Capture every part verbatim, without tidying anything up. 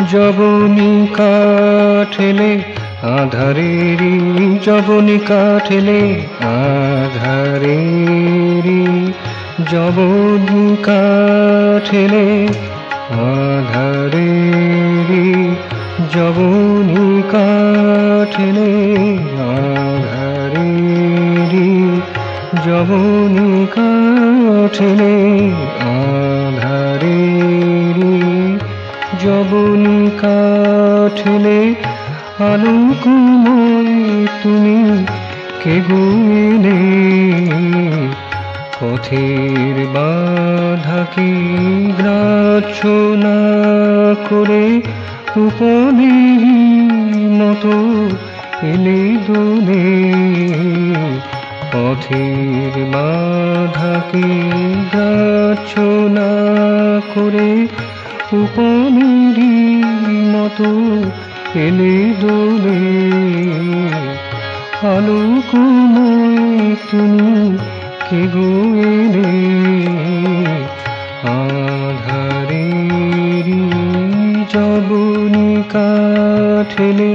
যবনী কাঠেলে আধারেরি, যবনী কাঠেলে আধারেরি, যবনী কাঠেলে আধারেরি, যবনী কাঠেলে আধারেরি, যবনী কাঠেলে আধারেরি, যবনী কাঠেলে আলোকময় তুমি কে গো এলে, পথের বাধাকে গ্রাহ্য না করে উপনের মতো এলে দোলে, পথের বাধাকে গ্রাহ্য না করে উপনের মতো এলে দোলে, আলোকময় তুমি কে গো এলে, আধারেরি যবনী কাঠেলে।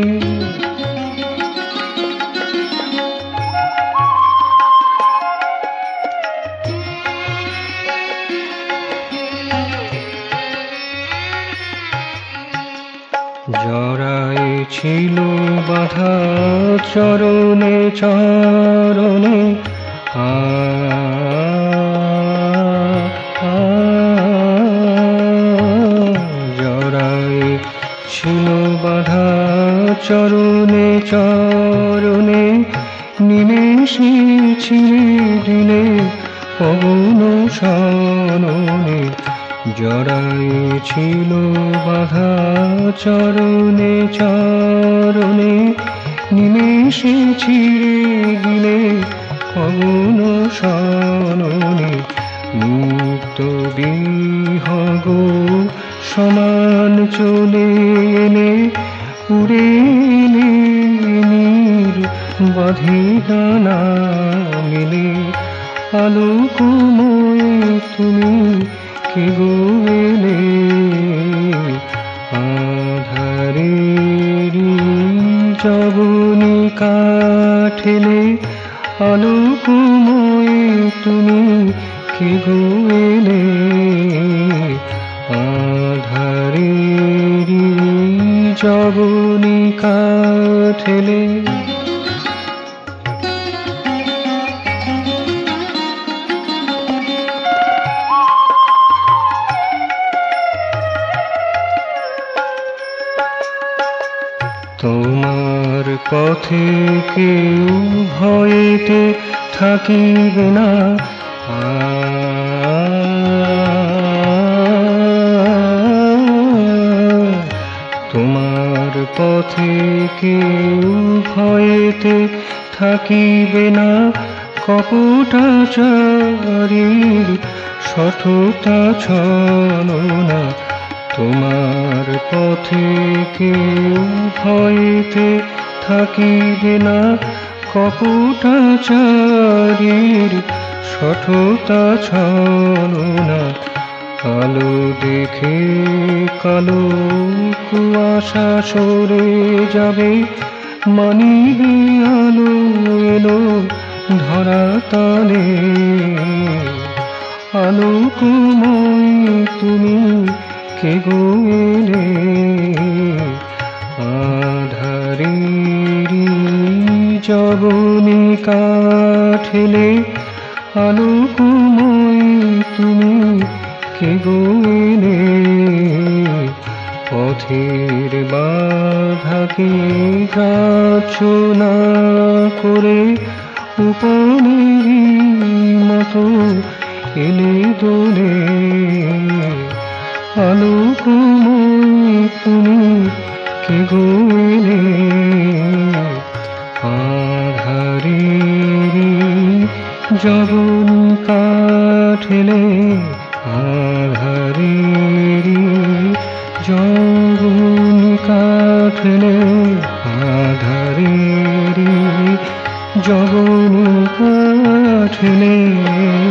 জড়ায় ছিল বাধা চরণে চরণে, আ জড়ায় ছিল বাধা চরণে চরণে, নিমেষে ছিঁড়ে দিলে পবন সননে, জড়ায় ছিল বাধা চরণে চরণে, নিমেষে ছিঁড়ে দিলে পবন সননে, মুক্ত বিহগ সমান চলে এলে, উড়ে এলে নীর বাঁধে ডানা মেলে, আলোকময় তুমি কে গো এলে, আধারেরি যবনী কাঠেলে, আলোকময় তুমি কে গো এলে, আধারেরি যবনী কাঠেলে। তোমার পথে কেউ ভয়েতে থাকিবে না, তোমার পথে কেউ ভয়েতে থাকিবে না, কপটাচারীর সঠতা ছলনা, তোমার পথে কেউ ভয়েতে থাকিবে না, কপটাচারীর সঠতা ছলনা, আলো দেখে কালো কুয়াশা সরে যাবে, মানিবে আলো এলো ধরা তালে, আলোকময় তুমি কে গো এলে, আধারেরি যবনী কাঠেলে, আলোকময় তুমি কে গো এলে, পথের বাধাকে গ্রাহ্য না করে উপনের মতো এলে দোলে, আলোকময় তুমি কে গো এলে, আধারেরি যবনী কাঠেলে, আধারেরি যবনী কাঠেলে, আধারেরি যবনী কাঠেলে।